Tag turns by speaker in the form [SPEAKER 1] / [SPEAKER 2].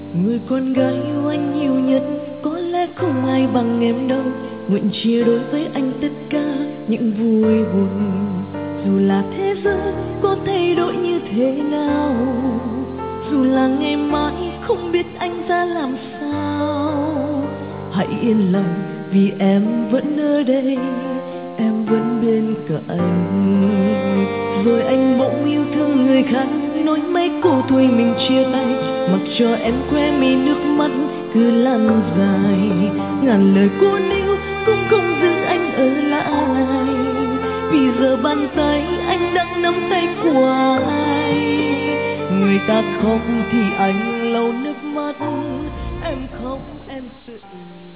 [SPEAKER 1] Người con gái yêu anh nhiều nhất, có lẽ không ai bằng em đâu. Nguyện chia đôi với anh tất cả những vui buồn, dù là thế giới có thay đổi như thế nào, dù là ngày mai không biết anh ra làm sao. Hãy yên lòng vì em vẫn ở đây, em vẫn bên cạnh. Rồi anh bỗng yêu thương người khác, nói mấy câu thôi mình chia tay, mặc cho em khoe mi nước mắt cứ lan dài. Ngàn lời cuốn níu cũng không giữ anh ở lại, vì giờ bàn tay anh đang nắm tay của ai. Người ta khóc thì anh lau nước mắt, em khóc em tự